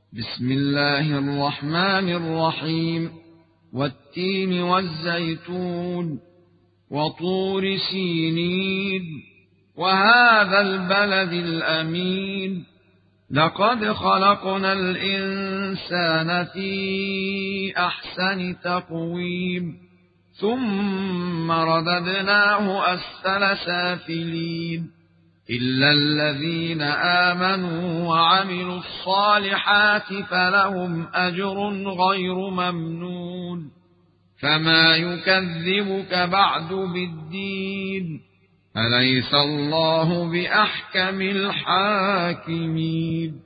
بسم الله الرحمن الرحيم. والتين والزيتون وطور سينين وهذا البلد الأمين لقد خلقنا الإنسان في أحسن تقويم ثم رددناه أسفل سافلين إلا الذين آمنوا وعملوا الصالحات فلهم أجر غير ممنون. فما يكذبك بعد بالدين؟ أليس الله بأحكم الحاكمين؟